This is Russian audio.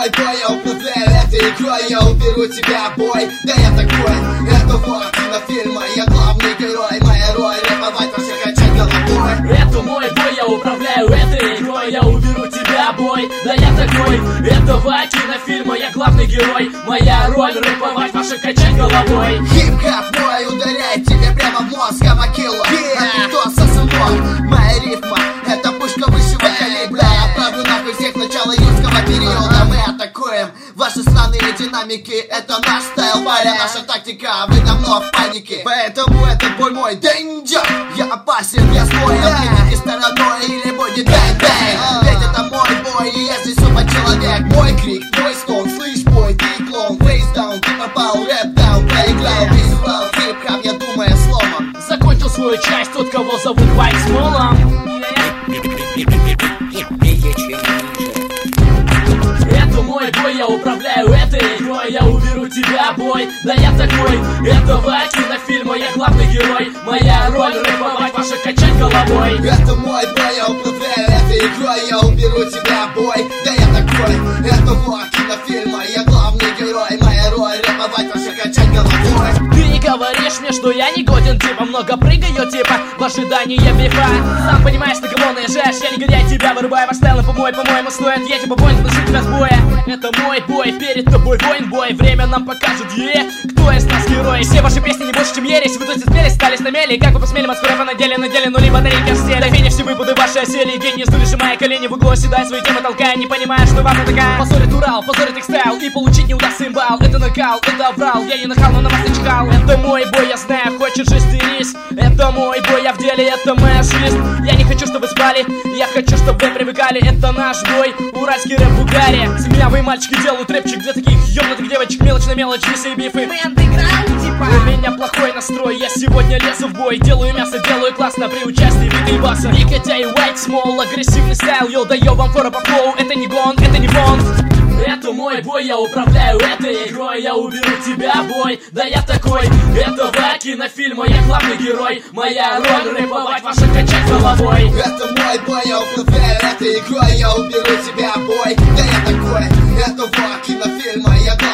мой бой, я управляю этой игрой, я уберу тебя в бой. Да я такой, этого кинофильма, я главный герой, моя роль рэповать, вообще качать головой. Это мой бой, я управляю этой игрой, я уберу тебя в бой. Да я такой, этого кинофильма, я главный герой, моя роль рэповать, вообще качать головой. Хип-хап мой ударяет тебе прямо в мозг, Амакило, это кто сосунок? Моя рифма, это пушка высшего калибра. Отправлю нахуй всех начала юрского периода. Мы атакуем ваши странные динамики, это наш стайл, паря, наша тактика. Вы давно в панике, поэтому этот бой мой danger. Я опасен, я свой, ответите стороной или будет бэнг-бэнг. Ведь это мой бой, и я здесь суперчеловек. Мой крик, твой стон, слышь бой, ты клон. Фейсдаун, ты попал, рэп-даун, проиграл. Визуал, хип-хап, я думаю сломом. Закончил свою часть тот, кого зовут Вайт Смолом. Это мой бой, я управляю этой игрой, я уберу тебя в бой. Да я такой, этого кинофильма, я главный герой, моя роль рэповать, ваша качать головой. Это мой бой, я управляю этой игрой, я уберу тебя в бой. Да я такой, этого кинофильма, я главный герой, моя роль рэповать, ваша качать головой. Ты говоришь мне, что я не годен, типа много прыгаю, типа в ожидании бифа. Сам понимаешь, на кого наезжаешь, я не гоняю тебя, вырубаю ваш стайл, по-моему, стоит, я типа понял, нашу тебя с боя. Это мой бой, перед тобой воин бой, время нам покажет, кто из нас герой. Все ваши песни не больше, чем ересь, вы тут спелись, стали на мели, как вы посмели, Москву рэпа надели, нули батарейки в стеле. Финиш, все выпады ваши осели, гений, стули, сжимая колени в углу, оседая свои темы, толкая, не понимая, что вам такая. Позорит Урал, позорит их стайл, и получить не удастся имбал. Это накал, это аврал, я не нахал, но на вас не чекал. Это мой бой, я знаю, хочешь истерись. Это мой бой, я в деле, это моя жизнь. Я не хочу, чтобы спали, я хочу, чтобы вы привыкали. Это наш бой, уральский рэп в угаре. Смелявые мальчики делают рэпчик для таких ёбнутых девочек. Мелочь на мелочь, весы и бифы. Мы андеграунд, типа. У меня плохой настрой, я сегодня лезу в бой. Делаю мясо, делаю классно при участии Вика и Баса. Никотя и White Small, агрессивный стайл. Йоу, даю вам фора по флоу, это не гон, это не бонд. Это мой бой, я управляю этой игрой, я уберу тебя в бой. Да я такой, этого кинофильма, я главный герой, моя роль рэповать, ваша качать головой. Это мой бой, я управляю этой игрой, я уберу тебя в бой. Да я такой, этого кинофильма, я главный